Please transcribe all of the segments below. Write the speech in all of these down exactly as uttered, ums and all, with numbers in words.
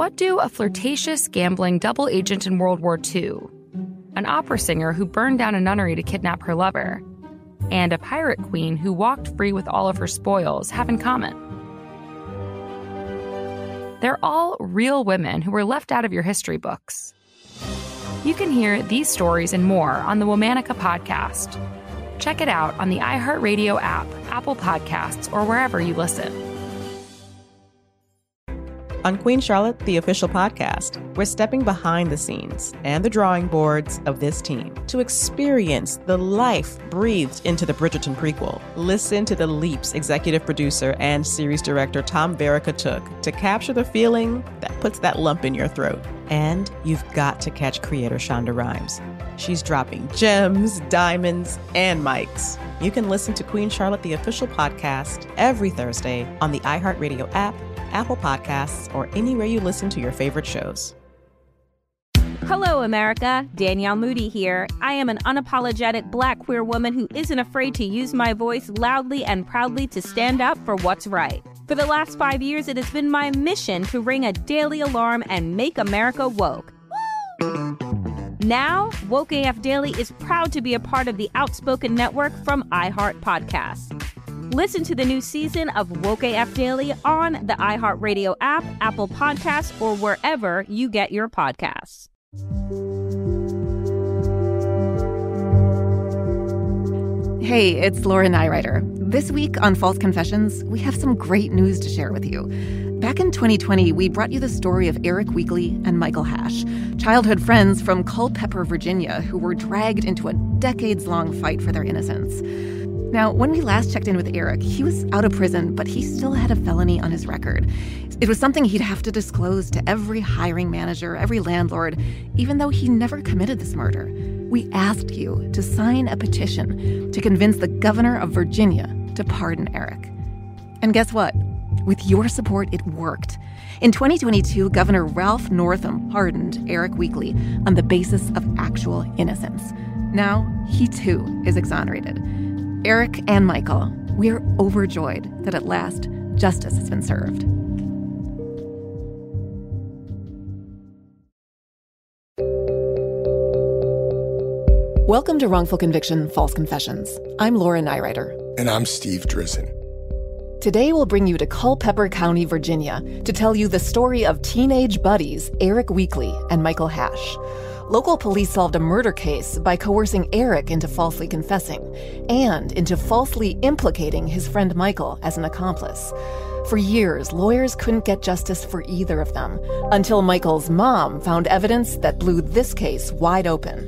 what do a flirtatious, gambling double agent in World War Two, an opera singer who burned down a nunnery to kidnap her lover, and a pirate queen who walked free with all of her spoils have in common? They're all real women who were left out of your history books. You can hear these stories and more on the Womanica podcast. Check it out on the iHeartRadio app, Apple Podcasts, or wherever you listen. On Queen Charlotte, the official podcast, we're stepping behind the scenes and the drawing boards of this team to experience the life breathed into the Bridgerton prequel. Listen to the leaps executive producer and series director Tom Verica took to capture the feeling that puts that lump in your throat. And you've got to catch creator Shonda Rhimes. She's dropping gems, diamonds, and mics. You can listen to Queen Charlotte, the official podcast, every Thursday on the iHeartRadio app, Apple Podcasts, or anywhere you listen to your favorite shows. Hello, America. Danielle Moody here. I am an unapologetic Black queer woman who isn't afraid to use my voice loudly and proudly to stand up for what's right. For the last five years, it has been my mission to ring a daily alarm and make America woke. Now, Woke A F Daily is proud to be a part of the Outspoken Network from iHeart Podcasts. Listen to the new season of Woke A F Daily on the iHeartRadio app, Apple Podcasts, or wherever you get your podcasts. Hey, it's Laura Nyrider. This week on False Confessions, we have some great news to share with you. Back in twenty twenty, we brought you the story of Eric Weekly and Michael Hash, childhood friends from Culpeper, Virginia, who were dragged into a decades-long fight for their innocence. Now, when we last checked in with Eric, he was out of prison, but he still had a felony on his record. It was something he'd have to disclose to every hiring manager, every landlord, even though he never committed this murder. We asked you to sign a petition to convince the governor of Virginia to pardon Eric. And guess what? With your support, it worked. In twenty twenty-two, Governor Ralph Northam pardoned Eric Weekly on the basis of actual innocence. Now, he too is exonerated. Eric and Michael, we're overjoyed that at last justice has been served. Welcome to Wrongful Conviction, False Confessions. I'm Laura Nyrider. And I'm Steve Drizin. Today we'll bring you to Culpeper County, Virginia, to tell you the story of teenage buddies Eric Weekly and Michael Hash. Local police solved a murder case by coercing Eric into falsely confessing and into falsely implicating his friend Michael as an accomplice. For years, lawyers couldn't get justice for either of them until Michael's mom found evidence that blew this case wide open.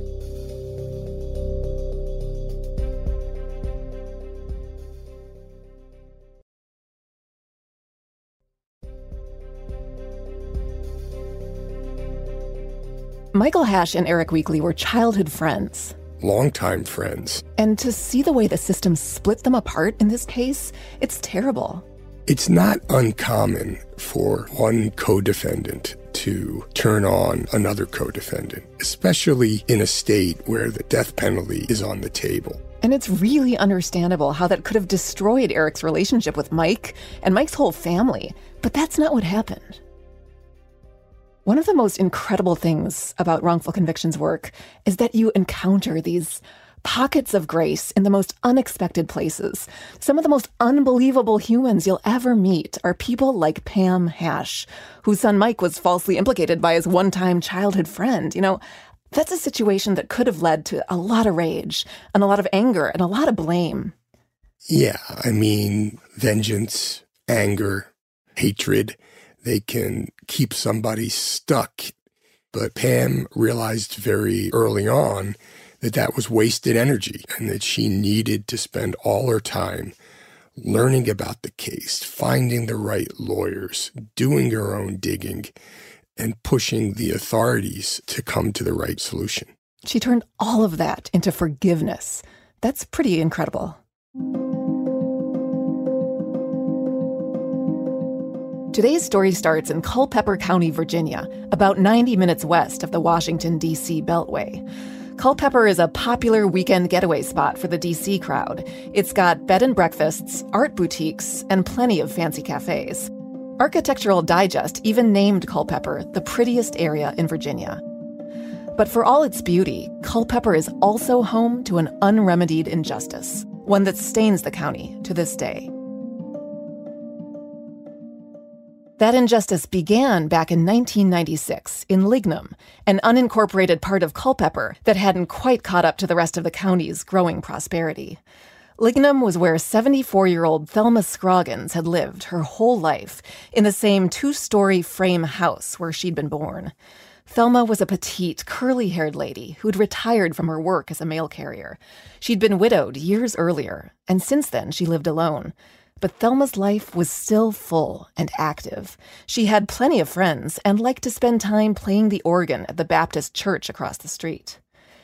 Michael Hash and Eric Weekly were childhood friends. Longtime friends. And to see the way the system split them apart in this case, it's terrible. It's not uncommon for one co-defendant to turn on another co-defendant, especially in a state where the death penalty is on the table. And it's really understandable how that could have destroyed Eric's relationship with Mike and Mike's whole family. But that's not what happened. One of the most incredible things about wrongful convictions work is that you encounter these pockets of grace in the most unexpected places. Some of the most unbelievable humans you'll ever meet are people like Pam Hash, whose son Mike was falsely implicated by his one-time childhood friend. You know, that's a situation that could have led to a lot of rage and a lot of anger and a lot of blame. Yeah, I mean, vengeance, anger, hatred, they can keep somebody stuck. But Pam realized very early on that that was wasted energy and that she needed to spend all her time learning about the case, finding the right lawyers, doing her own digging, and pushing the authorities to come to the right solution. She turned all of that into forgiveness. That's pretty incredible. Today's story starts in Culpeper County, Virginia, about ninety minutes west of the Washington, D C Beltway. Culpeper is a popular weekend getaway spot for the D C crowd. It's got bed and breakfasts, art boutiques, and plenty of fancy cafes. Architectural Digest even named Culpeper the prettiest area in Virginia. But for all its beauty, Culpeper is also home to an unremedied injustice, one that stains the county to this day. That injustice began back in nineteen ninety-six in Lignum, an unincorporated part of Culpeper that hadn't quite caught up to the rest of the county's growing prosperity. Lignum was where seventy-four-year-old Thelma Scroggins had lived her whole life, in the same two-story frame house where she'd been born. Thelma was a petite, curly-haired lady who'd retired from her work as a mail carrier. She'd been widowed years earlier, and since then she lived alone. But Thelma's life was still full and active. She had plenty of friends and liked to spend time playing the organ at the Baptist church across the street.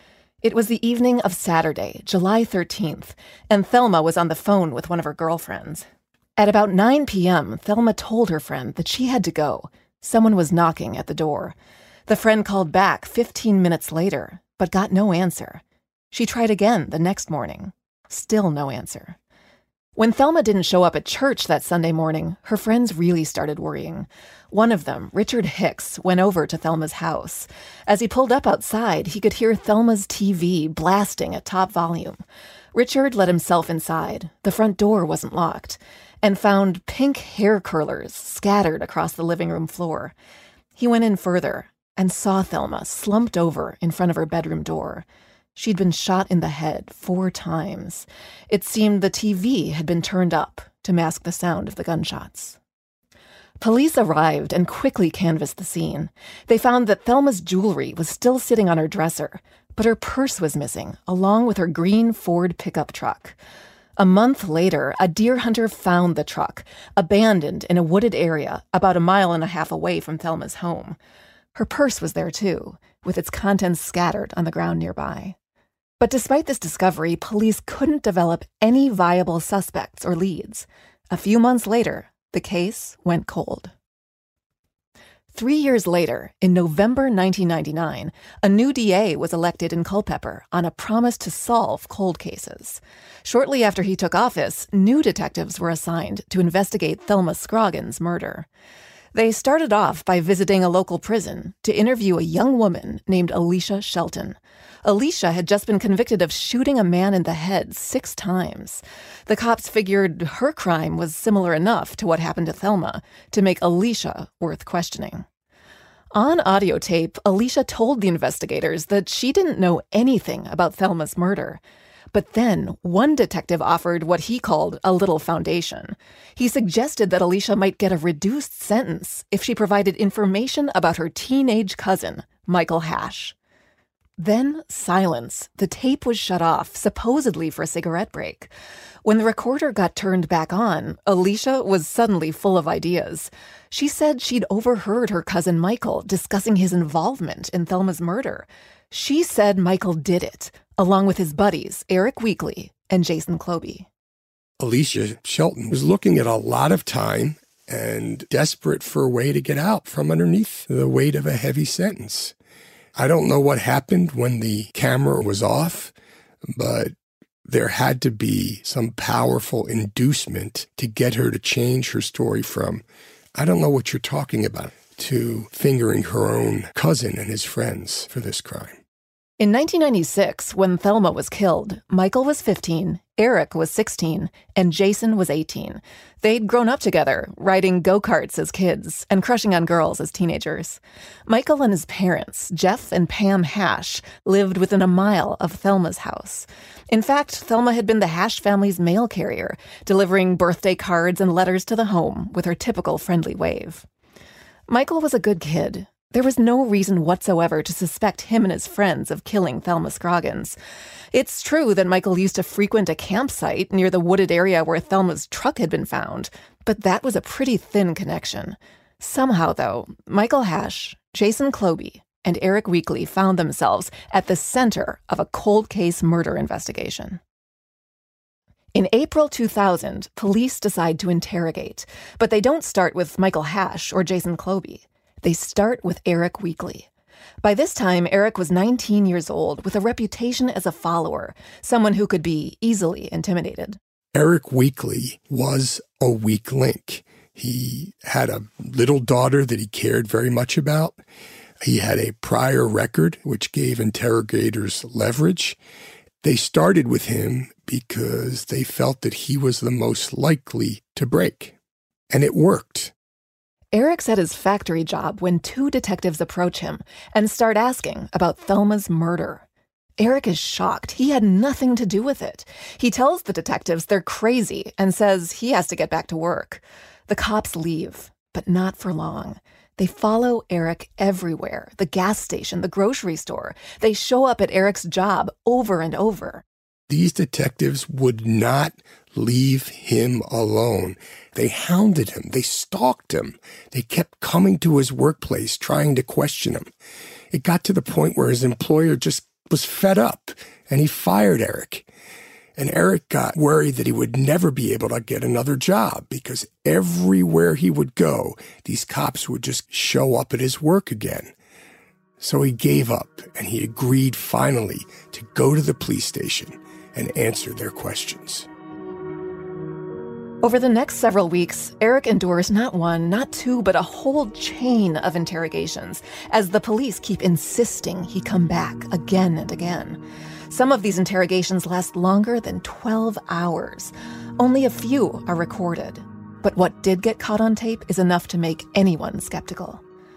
It was the evening of Saturday, July thirteenth, and Thelma was on the phone with one of her girlfriends. At about nine p.m., Thelma told her friend that she had to go. Someone was knocking at the door. The friend called back fifteen minutes later, but got no answer. She tried again the next morning. Still no answer. When Thelma didn't show up at church that Sunday morning, her friends really started worrying. One of them, Richard Hicks, went over to Thelma's house. As he pulled up outside, he could hear Thelma's T V blasting at top volume. Richard let himself inside. The front door wasn't locked, and found pink hair curlers scattered across the living room floor. He went in further and saw Thelma slumped over in front of her bedroom door. She'd been shot in the head four times. It seemed the T V had been turned up to mask the sound of the gunshots. Police arrived and quickly canvassed the scene. They found that Thelma's jewelry was still sitting on her dresser, but her purse was missing, along with her green Ford pickup truck. A month later, a deer hunter found the truck, abandoned in a wooded area about a mile and a half away from Thelma's home. Her purse was there too, with its contents scattered on the ground nearby. But despite this discovery, police couldn't develop any viable suspects or leads. A few months later, the case went cold. Three years later, in November nineteen ninety-nine, a new D A was elected in Culpeper on a promise to solve cold cases. Shortly after he took office, new detectives were assigned to investigate Thelma Scroggins' murder. They started off by visiting a local prison to interview a young woman named Alicia Shelton. Alicia had just been convicted of shooting a man in the head six times. The cops figured her crime was similar enough to what happened to Thelma to make Alicia worth questioning. On audio tape, Alicia told the investigators that she didn't know anything about Thelma's murder. But then one detective offered what he called a little foundation. He suggested that Alicia might get a reduced sentence if she provided information about her teenage cousin, Michael Hash. Then silence. The tape was shut off, supposedly for a cigarette break. When the recorder got turned back on, Alicia was suddenly full of ideas. She said she'd overheard her cousin Michael discussing his involvement in Thelma's murder. She said Michael did it, along with his buddies, Eric Weekly and Jason Cloby. Alicia Shelton was looking at a lot of time and desperate for a way to get out from underneath the weight of a heavy sentence. I don't know what happened when the camera was off, but there had to be some powerful inducement to get her to change her story from, I don't know what you're talking about, to fingering her own cousin and his friends for this crime. In nineteen ninety-six, when Thelma was killed, Michael was fifteen, Eric was sixteen, and Jason was eighteen. They'd grown up together, riding go-karts as kids and crushing on girls as teenagers. Michael and his parents, Jeff and Pam Hash, lived within a mile of Thelma's house. In fact, Thelma had been the Hash family's mail carrier, delivering birthday cards and letters to the home with her typical friendly wave. Michael was a good kid. There was no reason whatsoever to suspect him and his friends of killing Thelma Scroggins. It's true that Michael used to frequent a campsite near the wooded area where Thelma's truck had been found, but that was a pretty thin connection. Somehow, though, Michael Hash, Jason Cloby, and Eric Weekly found themselves at the center of a cold case murder investigation. In April two thousand, police decide to interrogate, but they don't start with Michael Hash or Jason Cloby. They start with Eric Weekly. By this time, Eric was nineteen years old with a reputation as a follower, someone who could be easily intimidated. Eric Weekly was a weak link. He had a little daughter that he cared very much about. He had a prior record, which gave interrogators leverage. They started with him because they felt that he was the most likely to break. And it worked. Eric's at his factory job when two detectives approach him and start asking about Thelma's murder. Eric is shocked. He had nothing to do with it. He tells the detectives they're crazy and says he has to get back to work. The cops leave, but not for long. They follow Eric everywhere, the gas station, the grocery store. They show up at Eric's job over and over. These detectives would not leave him alone. They hounded him. They stalked him. They kept coming to his workplace, trying to question him. It got to the point where his employer just was fed up, and he fired Eric. And Eric got worried that he would never be able to get another job because everywhere he would go, these cops would just show up at his work again. So he gave up, and he agreed finally to go to the police station and answer their questions. Over the next several weeks, Eric endures not one, not two, but a whole chain of interrogations as the police keep insisting he come back again and again. Some of these interrogations last longer than twelve hours. Only a few are recorded. But what did get caught on tape is enough to make anyone skeptical.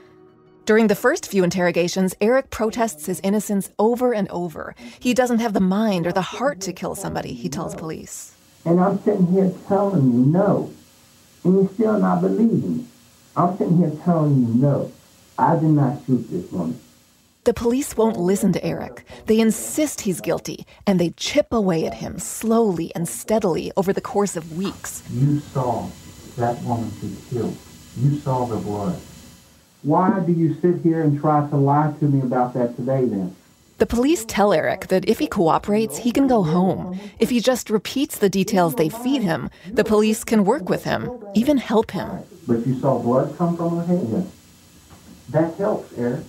During the first few interrogations, Eric protests his innocence over and over. He doesn't have the mind or the heart to kill somebody, he tells police. And I'm sitting here telling you no, and you're still not believing me. I'm sitting here telling you no, I did not shoot this woman. The police won't listen to Eric. They insist he's guilty, and they chip away at him slowly and steadily over the course of weeks. You saw that woman be killed. You saw the blood. Why do you sit here and try to lie to me about that today, then? The police tell Eric that if he cooperates, he can go home. If he just repeats the details they feed him, the police can work with him, even help him. But you saw blood come from her head. That helps, Eric.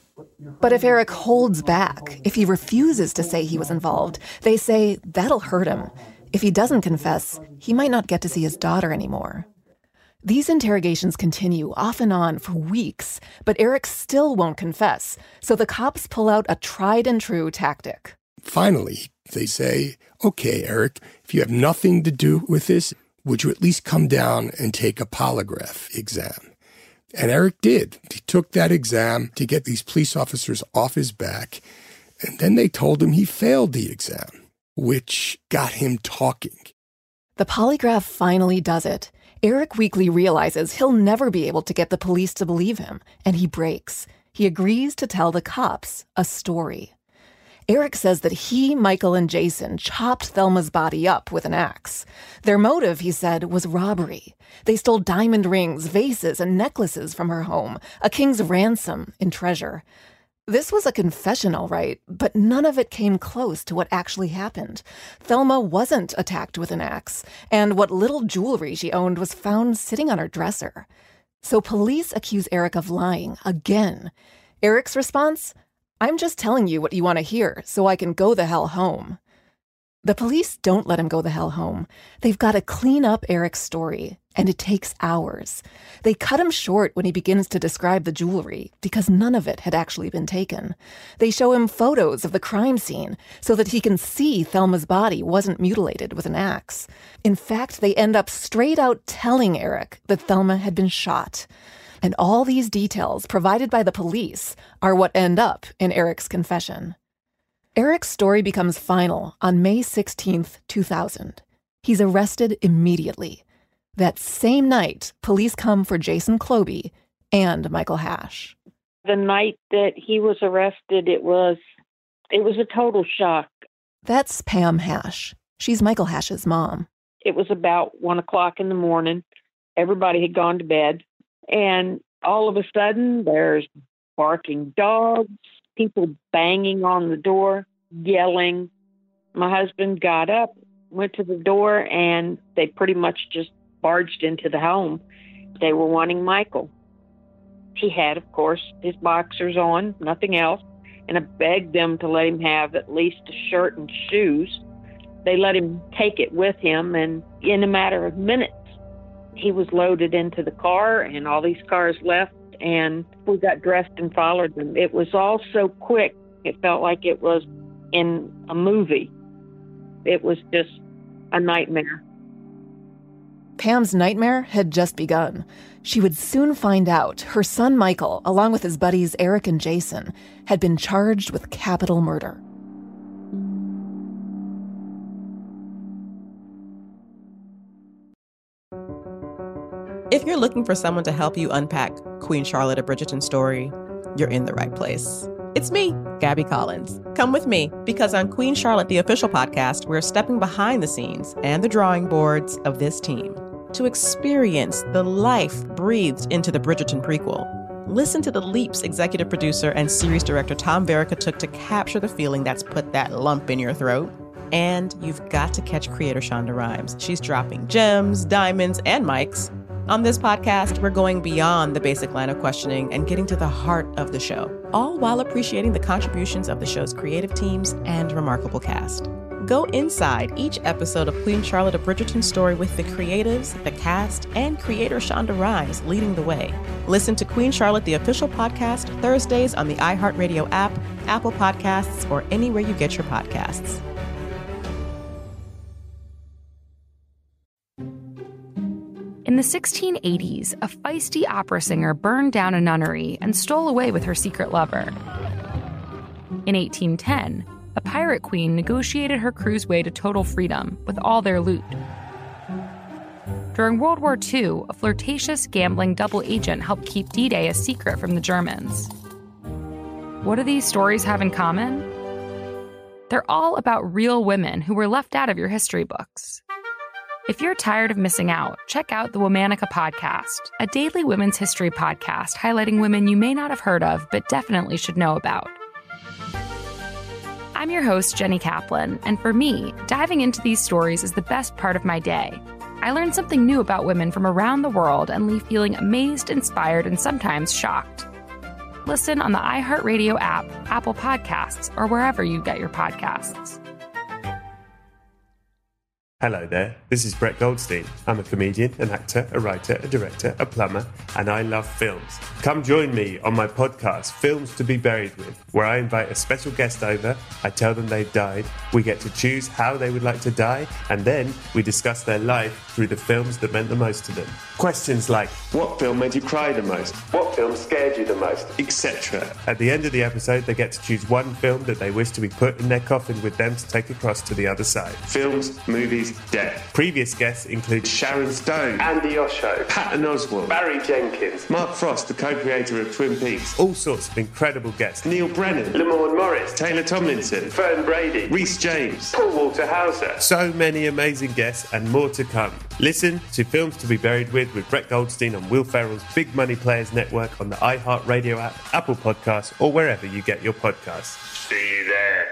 But if Eric holds back, if he refuses to say he was involved, they say that'll hurt him. If he doesn't confess, he might not get to see his daughter anymore. These interrogations continue off and on for weeks, but Eric still won't confess, so the cops pull out a tried-and-true tactic. Finally, they say, okay, Eric, if you have nothing to do with this, would you at least come down and take a polygraph exam? And Eric did. He took that exam to get these police officers off his back, and then they told him he failed the exam, which got him talking. The polygraph finally does it. Eric Weekly realizes he'll never be able to get the police to believe him, and he breaks. He agrees to tell the cops a story. Eric says that he, Michael, and Jason chopped Thelma's body up with an axe. Their motive, he said, was robbery. They stole diamond rings, vases, and necklaces from her home, a king's ransom in treasure. This was a confession, all right, but none of it came close to what actually happened. Thelma wasn't attacked with an axe, and what little jewelry she owned was found sitting on her dresser. So police accuse Eric of lying again. Eric's response? I'm just telling you what you want to hear so I can go the hell home. The police don't let him go the hell home. They've got to clean up Eric's story, and it takes hours. They cut him short when he begins to describe the jewelry because none of it had actually been taken. They show him photos of the crime scene so that he can see Thelma's body wasn't mutilated with an axe. In fact, they end up straight out telling Eric that Thelma had been shot. And all these details provided by the police are what end up in Eric's confession. Eric's story becomes final on May sixteenth, two thousand. He's arrested immediately. That same night, police come for Jason Clobie and Michael Hash. The night that he was arrested, it was it was a total shock. That's Pam Hash. She's Michael Hash's mom. It was about one o'clock in the morning. Everybody had gone to bed. And all of a sudden, there's barking dogs, people banging on the door, yelling. My husband got up, went to the door, and they pretty much just barged into the home. They were wanting Michael. He had, of course, his boxers on, nothing else, and I begged them to let him have at least a shirt and shoes. They let him take it with him, and in a matter of minutes, he was loaded into the car, and all these cars left, and we got dressed and followed them. It was all so quick. It felt like it was in a movie. It was just a nightmare. Pam's nightmare had just begun. She would soon find out her son Michael, along with his buddies Eric and Jason, had been charged with capital murder. If you're looking for someone to help you unpack Queen Charlotte, a Bridgerton story, you're in the right place. It's me, Gabby Collins. Come with me, because on Queen Charlotte, the official podcast, we're stepping behind the scenes and the drawing boards of this team to experience the life breathed into the Bridgerton prequel. Listen to the leaps executive producer and series director Tom Verica took to capture the feeling that's put that lump in your throat. And you've got to catch creator Shonda Rhimes. She's dropping gems, diamonds, and mics. On this podcast, we're going beyond the basic line of questioning and getting to the heart of the show, all while appreciating the contributions of the show's creative teams and remarkable cast. Go inside each episode of Queen Charlotte, a Bridgerton story with the creatives, the cast, and creator Shonda Rhimes leading the way. Listen to Queen Charlotte, the official podcast, Thursdays on the iHeartRadio app, Apple Podcasts, or anywhere you get your podcasts. In the sixteen eighties, a feisty opera singer burned down a nunnery and stole away with her secret lover. In eighteen ten, a pirate queen negotiated her crew's way to total freedom with all their loot. During World War Two, a flirtatious, gambling double agent helped keep D-Day a secret from the Germans. What do these stories have in common? They're all about real women who were left out of your history books. If you're tired of missing out, check out the Womanica Podcast, a daily women's history podcast highlighting women you may not have heard of but definitely should know about. I'm your host, Jenny Kaplan, and for me, diving into these stories is the best part of my day. I learn something new about women from around the world and leave feeling amazed, inspired, and sometimes shocked. Listen on the iHeartRadio app, Apple Podcasts, or wherever you get your podcasts. Hello there, this is Brett Goldstein. I'm a comedian, an actor, a writer, a director, a plumber, and I love films. Come join me on my podcast, Films to be Buried With, where I invite a special guest over, I tell them they've died, we get to choose how they would like to die, and then we discuss their life through the films that meant the most to them. Questions like, what film made you cry the most? What film scared you the most? et cetera. At the end of the episode, they get to choose one film that they wish to be put in their coffin with them to take across to the other side. Films, movies, death. Previous guests include Sharon Stone, Andy Osho, Patton Oswalt, Barry Jenkins, Mark Frost, the co-creator of Twin Peaks, all sorts of incredible guests. Neil Brennan, Lamorne Morris, Taylor Tomlinson, Fern Brady, Rhys James, Paul Walter Hauser. So many amazing guests and more to come. Listen to Films to be Buried With with Brett Goldstein on Will Ferrell's Big Money Players Network on the iHeartRadio app, Apple Podcasts, or wherever you get your podcasts. See you there.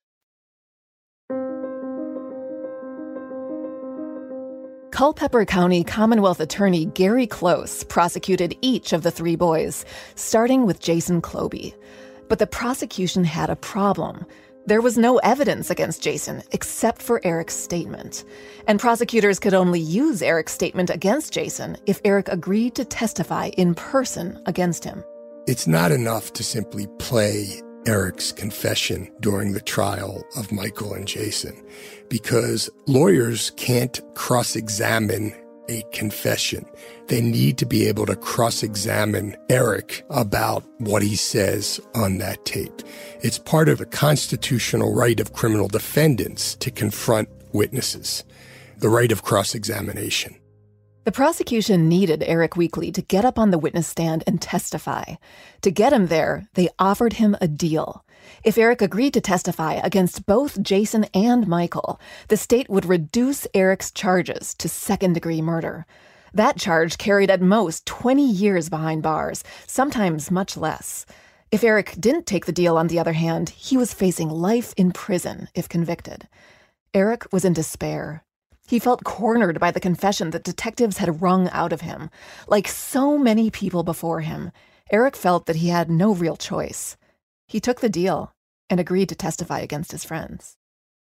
Culpeper County Commonwealth Attorney Gary Close prosecuted each of the three boys, starting with Jason Clobie. But the prosecution had a problem. There was no evidence against Jason except for Eric's statement. And prosecutors could only use Eric's statement against Jason if Eric agreed to testify in person against him. It's not enough to simply play Eric's confession during the trial of Michael and Jason, because lawyers can't cross-examine a confession. They need to be able to cross-examine Eric about what he says on that tape. It's part of the constitutional right of criminal defendants to confront witnesses, the right of cross-examination. The prosecution needed Eric Weekly to get up on the witness stand and testify. To get him there, they offered him a deal. If Eric agreed to testify against both Jason and Michael, the state would reduce Eric's charges to second-degree murder. That charge carried at most twenty years behind bars, sometimes much less. If Eric didn't take the deal, on the other hand, he was facing life in prison if convicted. Eric was in despair. He felt cornered by the confession that detectives had wrung out of him. Like so many people before him, Eric felt that he had no real choice. He took the deal and agreed to testify against his friends.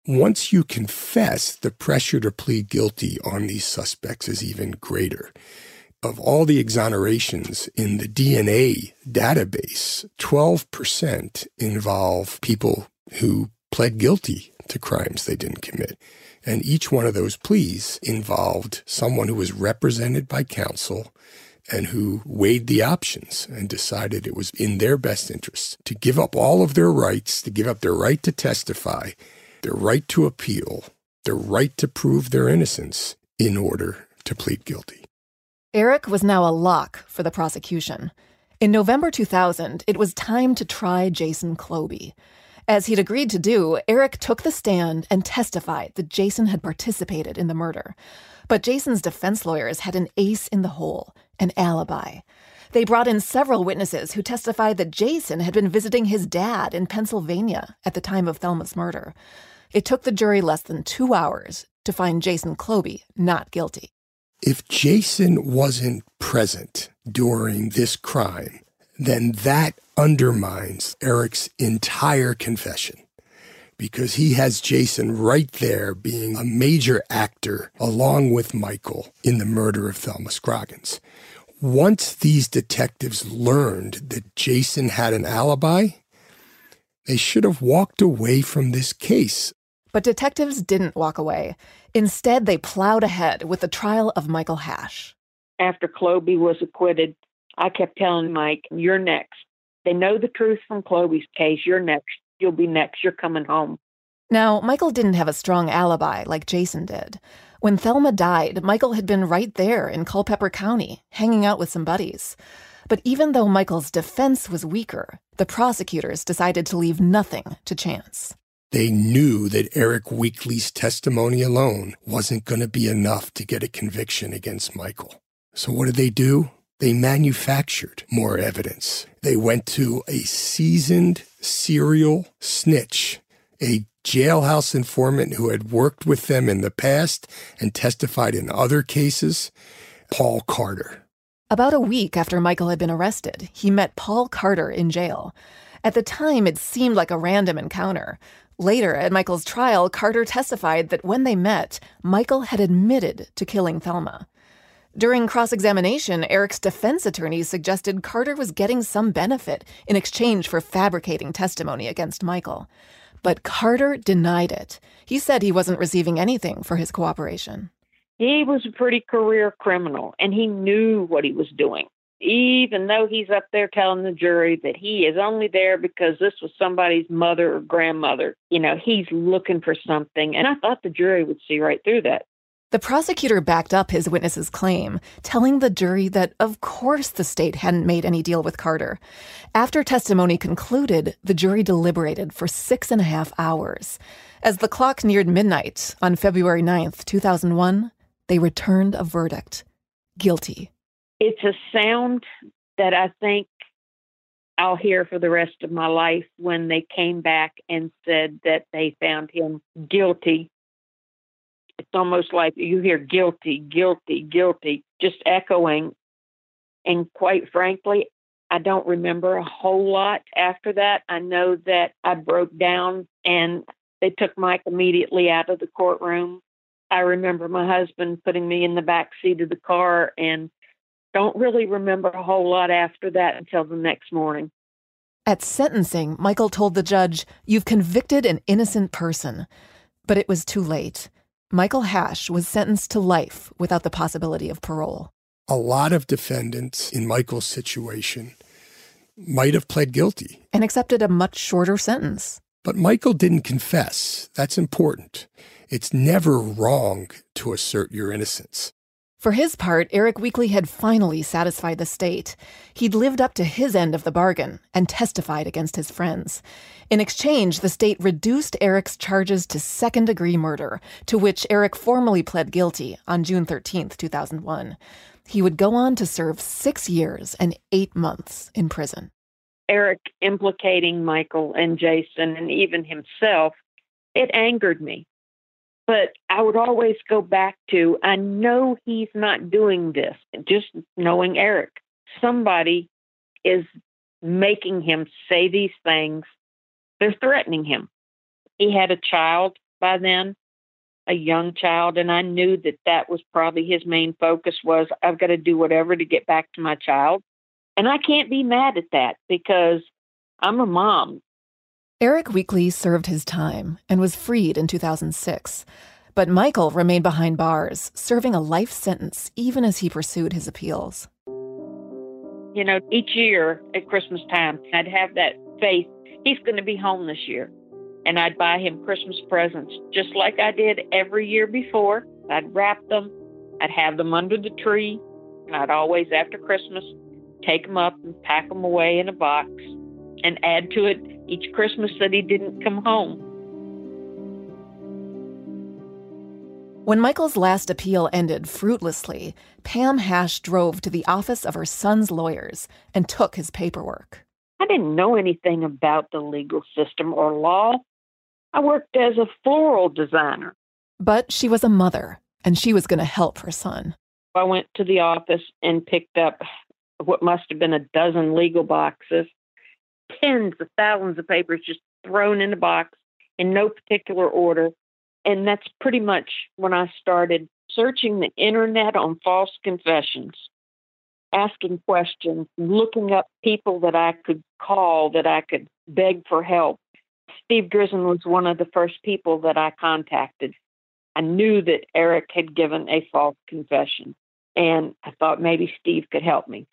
Once you confess, the pressure to plead guilty on these suspects is even greater. Of all the exonerations in the D N A database, twelve percent involve people who pled guilty to crimes they didn't commit. And each one of those pleas involved someone who was represented by counsel and who weighed the options and decided it was in their best interest to give up all of their rights, to give up their right to testify, their right to appeal, their right to prove their innocence in order to plead guilty. Eric was now a lock for the prosecution. In November two thousand, it was time to try Jason Clobie. As he'd agreed to do, Eric took the stand and testified that Jason had participated in the murder. But Jason's defense lawyers had an ace in the hole, an alibi. They brought in several witnesses who testified that Jason had been visiting his dad in Pennsylvania at the time of Thelma's murder. It took the jury less than two hours to find Jason Clobie not guilty. If Jason wasn't present during this crime, then that undermines Eric's entire confession, because he has Jason right there being a major actor along with Michael in the murder of Thelma Scroggins. Once these detectives learned that Jason had an alibi, they should have walked away from this case. But detectives didn't walk away. Instead, they plowed ahead with the trial of Michael Hash. After Clobie was acquitted, I kept telling Mike, you're next. They know the truth from Clobie's case. You're next. You'll be next. You're coming home. Now, Michael didn't have a strong alibi like Jason did. When Thelma died, Michael had been right there in Culpeper County, hanging out with some buddies. But even though Michael's defense was weaker, the prosecutors decided to leave nothing to chance. They knew that Eric Weekly's testimony alone wasn't going to be enough to get a conviction against Michael. So what did they do? They manufactured more evidence. They went to a seasoned serial snitch, a jailhouse informant who had worked with them in the past and testified in other cases, Paul Carter. About a week after Michael had been arrested, he met Paul Carter in jail. At the time, it seemed like a random encounter. Later, at Michael's trial, Carter testified that when they met, Michael had admitted to killing Thelma. During cross-examination, Eric's defense attorney suggested Carter was getting some benefit in exchange for fabricating testimony against Michael. But Carter denied it. He said he wasn't receiving anything for his cooperation. He was a pretty career criminal, and he knew what he was doing. Even though he's up there telling the jury that he is only there because this was somebody's mother or grandmother, you know, he's looking for something. And I thought the jury would see right through that. The prosecutor backed up his witness's claim, telling the jury that, of course, the state hadn't made any deal with Carter. After testimony concluded, the jury deliberated for six and a half hours. As the clock neared midnight on February ninth, two thousand one, they returned a verdict: guilty. It's a sound that I think I'll hear for the rest of my life when they came back and said that they found him guilty. It's almost like you hear guilty, guilty, guilty, just echoing. And quite frankly, I don't remember a whole lot after that. I know that I broke down and they took Mike immediately out of the courtroom. I remember my husband putting me in the back seat of the car and don't really remember a whole lot after that until the next morning. At sentencing, Michael told the judge, "You've convicted an innocent person." But it was too late. Michael Hash was sentenced to life without the possibility of parole. A lot of defendants in Michael's situation might have pled guilty. And accepted a much shorter sentence. But Michael didn't confess. That's important. It's never wrong to assert your innocence. For his part, Eric Weekly had finally satisfied the state. He'd lived up to his end of the bargain and testified against his friends. In exchange, the state reduced Eric's charges to second-degree murder, to which Eric formally pled guilty on June thirteenth, two thousand one. He would go on to serve six years and eight months in prison. Eric implicating Michael and Jason and even himself, it angered me. But I would always go back to, I know he's not doing this. Just knowing Eric, somebody is making him say these things. They're threatening him. He had a child by then, a young child, and I knew that that was probably his main focus was, I've got to do whatever to get back to my child. And I can't be mad at that because I'm a mom. Eric Weekly served his time and was freed in two thousand six. But Michael remained behind bars, serving a life sentence even as he pursued his appeals. You know, each year at Christmas time, I'd have that faith, he's going to be home this year. And I'd buy him Christmas presents, just like I did every year before. I'd wrap them. I'd have them under the tree. And I'd always, after Christmas, take them up and pack them away in a box and add to it each Christmas that he didn't come home. When Michael's last appeal ended fruitlessly, Pam Hash drove to the office of her son's lawyers and took his paperwork. I didn't know anything about the legal system or law. I worked as a floral designer. But she was a mother, and she was going to help her son. I went to the office and picked up what must have been a dozen legal boxes, tens of thousands of papers just thrown in a box in no particular order. And that's pretty much when I started searching the internet on false confessions, asking questions, looking up people that I could call, that I could beg for help. Steve Grison was one of the first people that I contacted. I knew that Eric had given a false confession, and I thought maybe Steve could help me.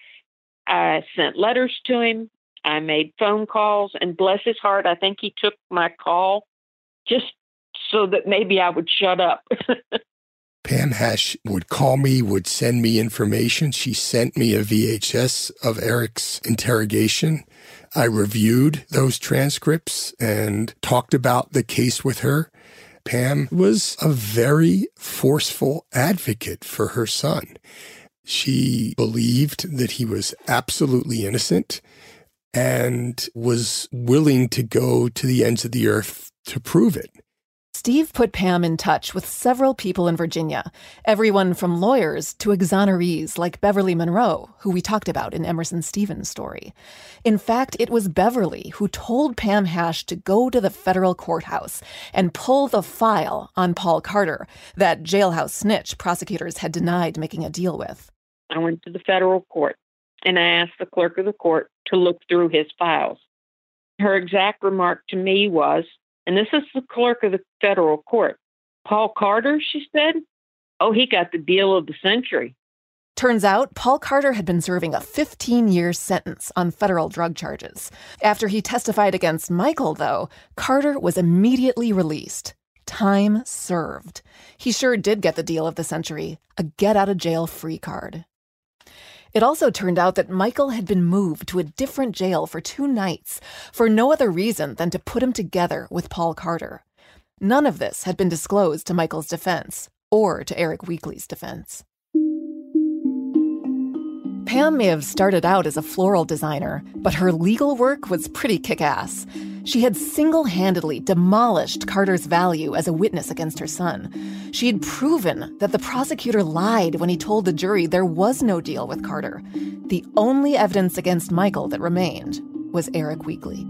I sent letters to him. I made phone calls, and bless his heart, I think he took my call just so that maybe I would shut up. Pam Hash would call me, would send me information. She sent me a V H S of Eric's interrogation. I reviewed those transcripts and talked about the case with her. Pam was a very forceful advocate for her son. She believed that he was absolutely innocent and was willing to go to the ends of the earth to prove it. Steve put Pam in touch with several people in Virginia, everyone from lawyers to exonerees like Beverly Monroe, who we talked about in Emerson Stevens' story. In fact, it was Beverly who told Pam Hash to go to the federal courthouse and pull the file on Paul Carter, that jailhouse snitch prosecutors had denied making a deal with. I went to the federal court, and I asked the clerk of the court to look through his files. Her exact remark to me was, and this is the clerk of the federal court, Paul Carter, she said, oh, he got the deal of the century. Turns out, Paul Carter had been serving a fifteen-year sentence on federal drug charges. After he testified against Michael, though, Carter was immediately released. Time served. He sure did get the deal of the century, a get-out-of-jail-free card. It also turned out that Michael had been moved to a different jail for two nights for no other reason than to put him together with Paul Carter. None of this had been disclosed to Michael's defense or to Eric Weekly's defense. Pam may have started out as a floral designer, but her legal work was pretty kick-ass. She had single-handedly demolished Carter's value as a witness against her son. She had proven that the prosecutor lied when he told the jury there was no deal with Carter. The only evidence against Michael that remained was Eric Weekly.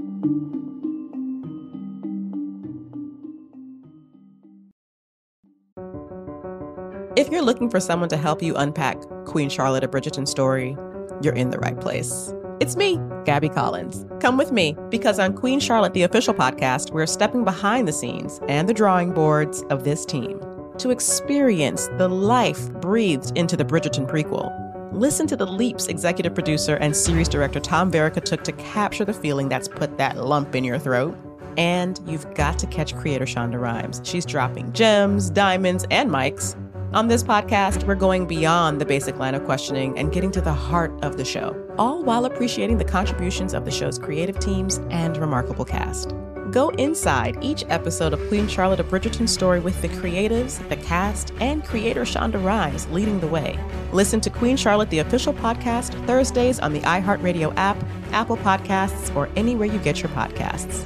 If you're looking for someone to help you unpack Queen Charlotte, a Bridgerton story, you're in the right place. It's me, Gabby Collins. Come with me, because on Queen Charlotte, the official podcast, we're stepping behind the scenes and the drawing boards of this team to experience the life breathed into the Bridgerton prequel. Listen to the leaps executive producer and series director Tom Verica took to capture the feeling that's put that lump in your throat. And you've got to catch creator Shonda Rhimes. She's dropping gems, diamonds, and mics. On this podcast, we're going beyond the basic line of questioning and getting to the heart of the show, all while appreciating the contributions of the show's creative teams and remarkable cast. Go inside each episode of Queen Charlotte, a Bridgerton story with the creatives, the cast, and creator Shonda Rhimes leading the way. Listen to Queen Charlotte, the official podcast, Thursdays on the iHeartRadio app, Apple Podcasts, or anywhere you get your podcasts.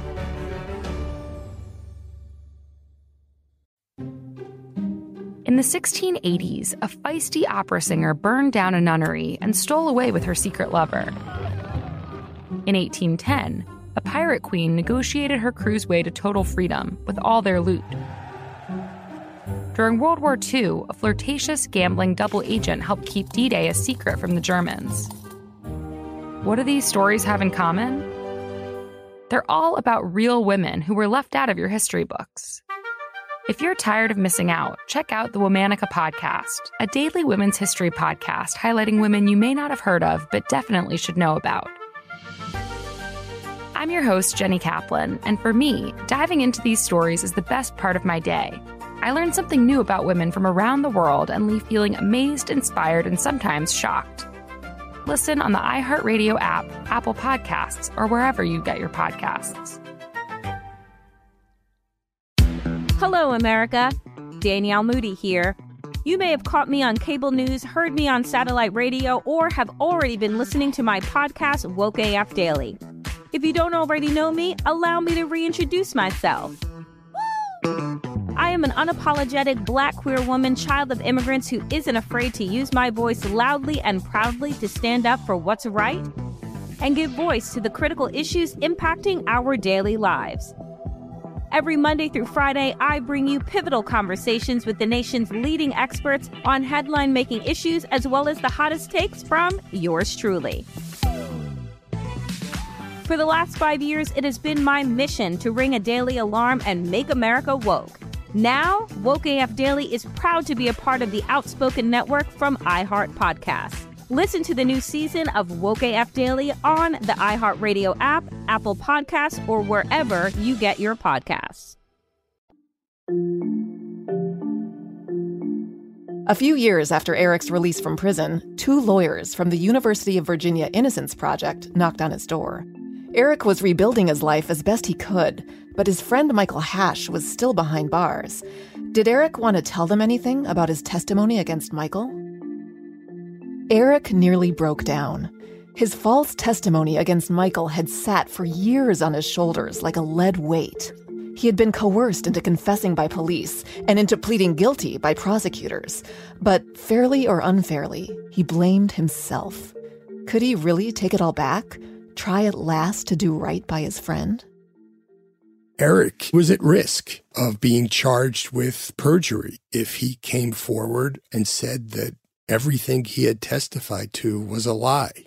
In the sixteen eighties, a feisty opera singer burned down a nunnery and stole away with her secret lover. In eighteen ten, a pirate queen negotiated her crew's way to total freedom with all their loot. During World War Two, a flirtatious, gambling double agent helped keep D-Day a secret from the Germans. What do these stories have in common? They're all about real women who were left out of your history books. If you're tired of missing out, check out the Womanica Podcast, a daily women's history podcast highlighting women you may not have heard of but definitely should know about. I'm your host, Jenny Kaplan, and for me, diving into these stories is the best part of my day. I learn something new about women from around the world and leave feeling amazed, inspired, and sometimes shocked. Listen on the iHeartRadio app, Apple Podcasts, or wherever you get your podcasts. Hello, America. Danielle Moody here. You may have caught me on cable news, heard me on satellite radio, or have already been listening to my podcast, Woke A F Daily. If you don't already know me, allow me to reintroduce myself. I am an unapologetic Black queer woman, child of immigrants who isn't afraid to use my voice loudly and proudly to stand up for what's right and give voice to the critical issues impacting our daily lives. Every Monday through Friday, I bring you pivotal conversations with the nation's leading experts on headline-making issues, as well as the hottest takes from yours truly. For the last five years, it has been my mission to ring a daily alarm and make America woke. Now, Woke A F Daily is proud to be a part of the Outspoken Network from iHeart Podcasts. Listen to the new season of Woke A F Daily on the iHeartRadio app, Apple Podcasts, or wherever you get your podcasts. A few years after Eric's release from prison, two lawyers from the University of Virginia Innocence Project knocked on his door. Eric was rebuilding his life as best he could, but his friend Michael Hash was still behind bars. Did Eric want to tell them anything about his testimony against Michael? Eric nearly broke down. His false testimony against Michael had sat for years on his shoulders like a lead weight. He had been coerced into confessing by police and into pleading guilty by prosecutors. But fairly or unfairly, he blamed himself. Could he really take it all back? Try at last to do right by his friend? Eric was at risk of being charged with perjury if he came forward and said that everything he had testified to was a lie.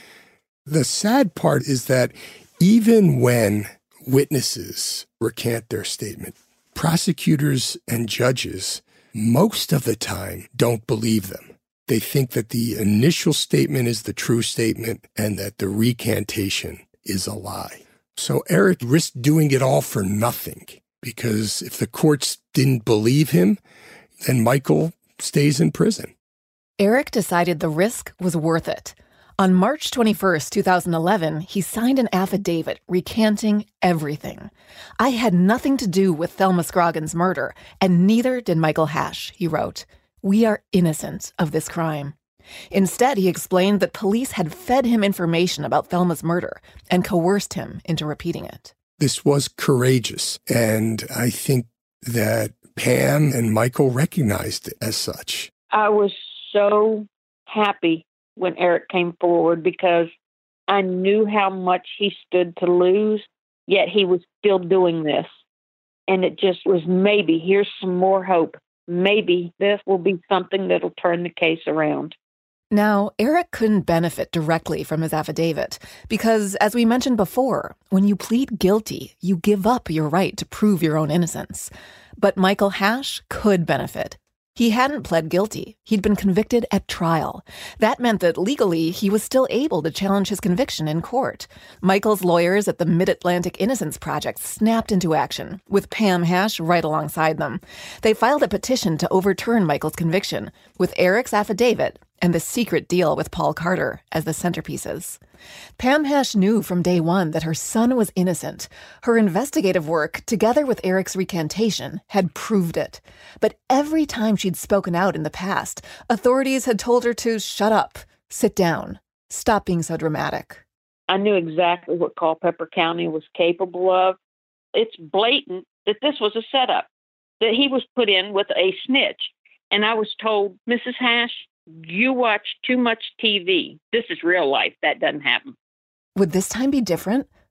The sad part is that even when witnesses recant their statement, prosecutors and judges most of the time don't believe them. They think that the initial statement is the true statement and that the recantation is a lie. So Eric risked doing it all for nothing, because if the courts didn't believe him, then Michael stays in prison. Eric decided the risk was worth it. On March twenty-first, twenty eleven, he signed an affidavit recanting everything. "I had nothing to do with Thelma Scroggins' murder, and neither did Michael Hash," he wrote. "We are innocent of this crime." Instead, he explained that police had fed him information about Thelma's murder and coerced him into repeating it. This was courageous, and I think that Pam and Michael recognized it as such. I was so happy when Eric came forward because I knew how much he stood to lose, yet he was still doing this. And it just was maybe, here's some more hope. Maybe this will be something that'll turn the case around. Now, Eric couldn't benefit directly from his affidavit because, as we mentioned before, when you plead guilty, you give up your right to prove your own innocence. But Michael Hash could benefit. He hadn't pled guilty. He'd been convicted at trial. That meant that legally, he was still able to challenge his conviction in court. Michael's lawyers at the Mid-Atlantic Innocence Project snapped into action, with Pam Hash right alongside them. They filed a petition to overturn Michael's conviction, with Eric's affidavit and the secret deal with Paul Carter as the centerpieces. Pam Hash knew from day one that her son was innocent. Her investigative work, together with Eric's recantation, had proved it. But every time she'd spoken out in the past, authorities had told her to shut up, sit down, stop being so dramatic. I knew exactly what Culpeper County was capable of. It's blatant that this was a setup, that he was put in with a snitch. And I was told, Missus Hash, you watch too much T V. This is real life. That doesn't happen. Would this time be different?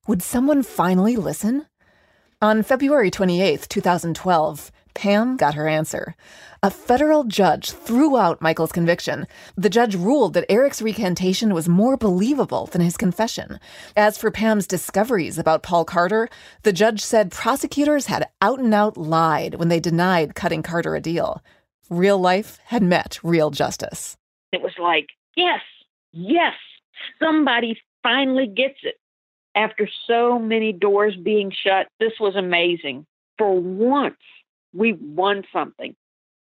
Would someone finally listen? On February twenty-eighth, twenty twelve, Pam got her answer. A federal judge threw out Michael's conviction. The judge ruled that Eric's recantation was more believable than his confession. As for Pam's discoveries about Paul Carter, the judge said prosecutors had out-and-out lied when they denied cutting Carter a deal. Real life had met real justice. It was like, yes, yes, somebody finally gets it. After so many doors being shut, this was amazing. For once, we won something.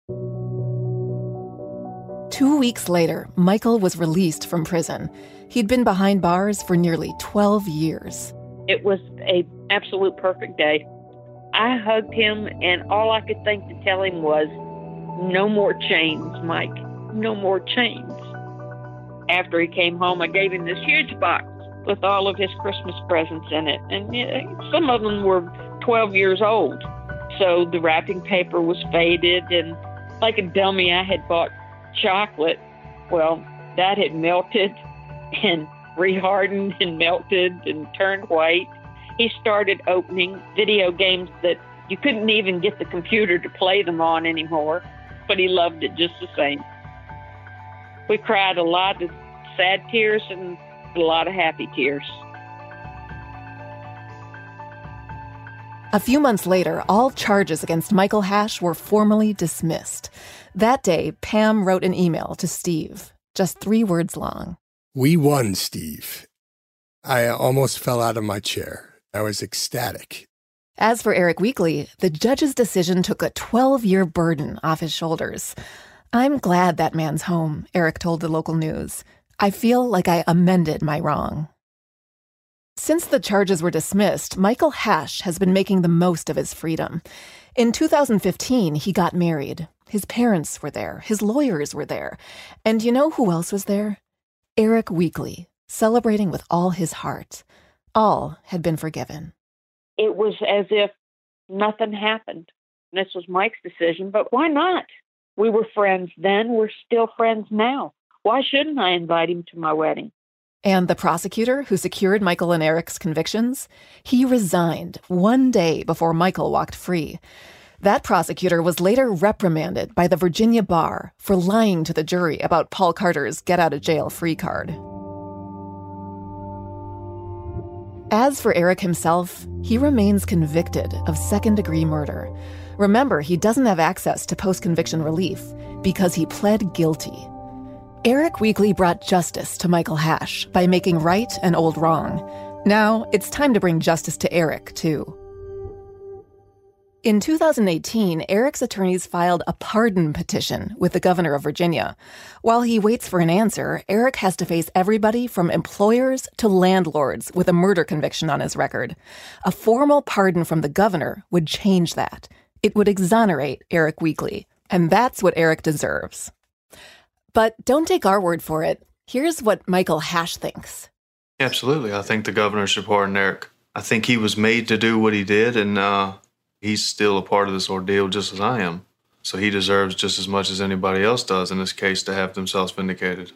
Two weeks later, Michael was released from prison. He'd been behind bars for nearly twelve years. It was an absolute perfect day. I hugged him, and all I could think to tell him was, no more chains, Mike. No more chains. After he came home, I gave him this huge box with all of his Christmas presents in it. And uh, some of them were twelve years old. So the wrapping paper was faded, and like a dummy, I had bought chocolate. Well, that had melted and rehardened and melted and turned white. He started opening video games that you couldn't even get the computer to play them on anymore, but he loved it just the same. We cried a lot of sad tears and a lot of happy tears. A few months later, all charges against Michael Hash were formally dismissed. That day, Pam wrote an email to Steve, just three words long. We won, Steve. I almost fell out of my chair. I was ecstatic. As for Eric Weekly, the judge's decision took a twelve-year burden off his shoulders. I'm glad that man's home, Eric told the local news. I feel like I amended my wrong. Since the charges were dismissed, Michael Hash has been making the most of his freedom. In two thousand fifteen, he got married. His parents were there. His lawyers were there. And you know who else was there? Eric Weekly, celebrating with all his heart. All had been forgiven. It was as if nothing happened. This was Mike's decision, but why not? We were friends then. We're still friends now. Why shouldn't I invite him to my wedding? And the prosecutor who secured Michael and Eric's convictions? He resigned one day before Michael walked free. That prosecutor was later reprimanded by the Virginia bar for lying to the jury about Paul Carter's get-out-of-jail-free card. As for Eric himself, he remains convicted of second-degree murder. Remember, he doesn't have access to post-conviction relief because he pled guilty. Eric Weekly brought justice to Michael Hash by making right an old wrong. Now, it's time to bring justice to Eric, too. In two thousand eighteen, Eric's attorneys filed a pardon petition with the governor of Virginia. While he waits for an answer, Eric has to face everybody from employers to landlords with a murder conviction on his record. A formal pardon from the governor would change that. It would exonerate Eric Weekly, and that's what Eric deserves. But don't take our word for it. Here's what Michael Hash thinks. Absolutely. I think the governor should pardon Eric. I think he was made to do what he did, and uh, he's still a part of this ordeal just as I am. So he deserves just as much as anybody else does in this case to have themselves vindicated.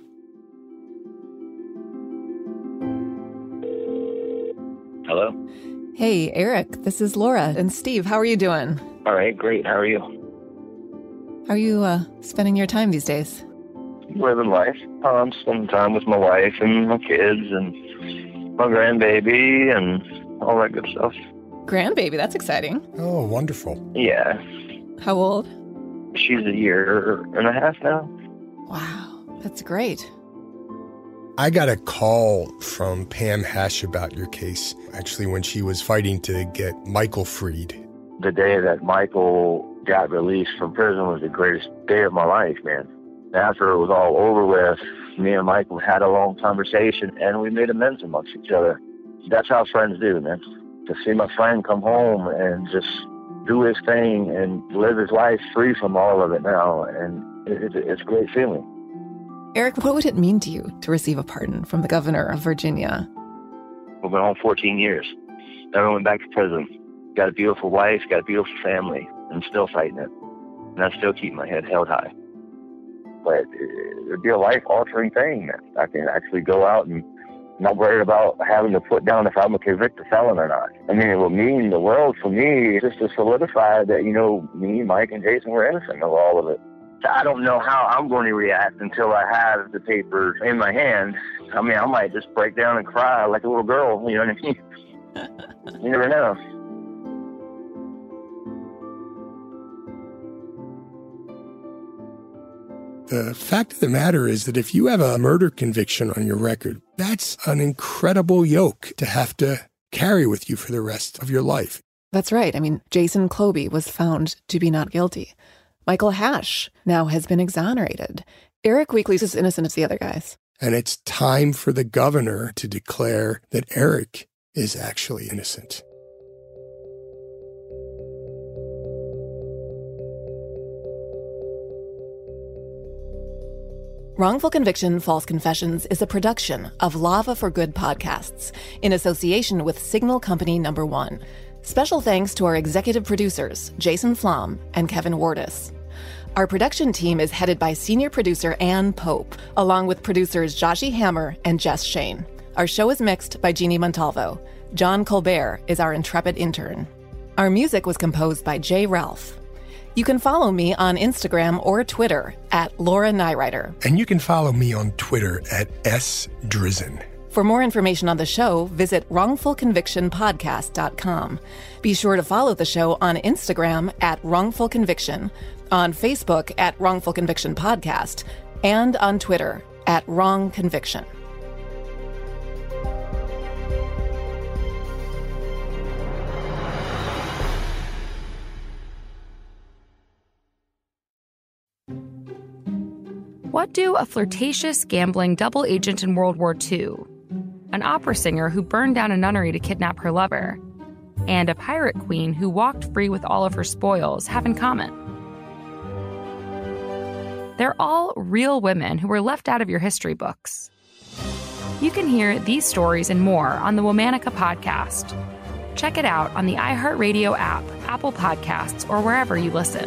Hello? Hey, Eric. This is Laura and Steve. How are you doing? All right, great. How are you? How are you uh, spending your time these days? Living life. Um, spending time with my wife and my kids and my grandbaby and all that good stuff. Grandbaby, that's exciting. Oh, wonderful. Yeah. How old? She's a year and a half now. Wow, that's great. I got a call from Pam Hash about your case, actually, when she was fighting to get Michael freed. The day that Michael got released from prison was the greatest day of my life, man. After it was all over with, me and Michael had a long conversation, and we made amends amongst each other. That's how friends do, man. To see my friend come home and just do his thing and live his life free from all of it now, and it, it, it's a great feeling. Eric, what would it mean to you to receive a pardon from the governor of Virginia? We've been home fourteen years. Never went back to prison. Got a beautiful wife, got a beautiful family, and still fighting it. And I still keep my head held high. But it'd be a life-altering thing. I can actually go out and Not worried about having to put down if I'm a convicted felon or not. I mean, it would mean the world for me just to solidify that, you know, me, Mike, and Jason were innocent of all of it. I don't know how I'm going to react until I have the papers in my hand. I mean, I might just break down and cry like a little girl, you know what I mean? You never know. The fact of the matter is that if you have a murder conviction on your record, that's an incredible yoke to have to carry with you for the rest of your life. That's right. I mean, Jason Klobey was found to be not guilty. Michael Hash now has been exonerated. Eric Weekley's as innocent as the other guys. And it's time for the governor to declare that Eric is actually innocent. Wrongful Conviction, False Confessions is a production of Lava for Good podcasts in association with Signal Company Number One. Special thanks to our executive producers, Jason Flom and Kevin Wardis. Our production team is headed by senior producer Ann Pope, along with producers Joshi Hammer and Jess Shane. Our show is mixed by Jeannie Montalvo. John Colbert is our intrepid intern. Our music was composed by Jay Ralph. You can follow me on Instagram or Twitter at Laura Nyrider. And you can follow me on Twitter at S Drizzen. For more information on the show, visit wrongful conviction podcast dot com. Be sure to follow the show on Instagram at Wrongful Conviction, on Facebook at Wrongful Conviction Podcast, and on Twitter at Wrong Conviction. What do a flirtatious, gambling double agent in World War Two, an opera singer who burned down a nunnery to kidnap her lover, and a pirate queen who walked free with all of her spoils have in common? They're all real women who were left out of your history books. You can hear these stories and more on the Womanica podcast. Check it out on the iHeartRadio app, Apple Podcasts, or wherever you listen.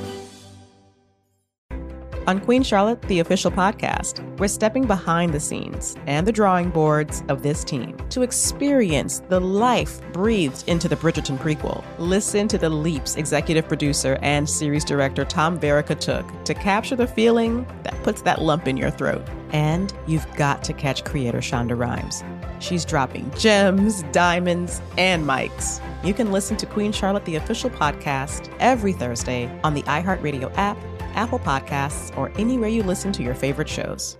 On Queen Charlotte, the official podcast, we're stepping behind the scenes and the drawing boards of this team to experience the life breathed into the Bridgerton prequel. Listen to the leaps executive producer and series director Tom Verica took to capture the feeling that puts that lump in your throat. And you've got to catch creator Shonda Rhimes. She's dropping gems, diamonds, and mics. You can listen to Queen Charlotte, the official podcast, every Thursday on the iHeartRadio app, Apple Podcasts, or anywhere you listen to your favorite shows.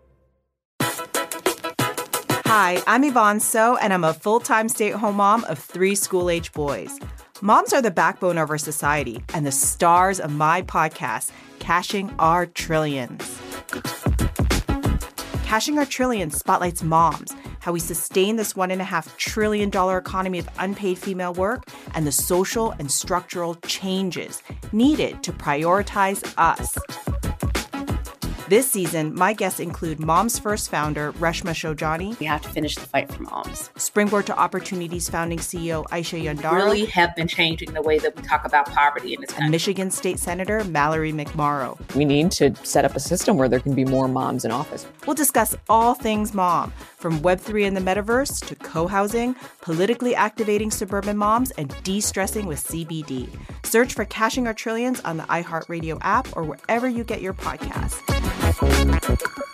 Hi, I'm Yvonne So, and I'm a full-time stay-at-home mom of three school-age boys. Moms are the backbone of our society and the stars of my podcast, Cashing Our Trillions. Cashing Our Trillions spotlights moms, how we sustain this one and a half trillion dollar economy of unpaid female work, and the social and structural changes needed to prioritize us. This season, my guests include Moms First founder Reshma Shojani. We have to finish the fight for moms. Springboard to Opportunities founding C E O Aisha Yandara. Really have been changing the way that we talk about poverty in this country. And Michigan State Senator Mallory McMorrow. We need to set up a system where there can be more moms in office. We'll discuss all things mom, from Web three and the metaverse to co-housing, politically activating suburban moms, and de-stressing with C B D. Search for Cashing Our Trillions on the iHeartRadio app or wherever you get your podcasts.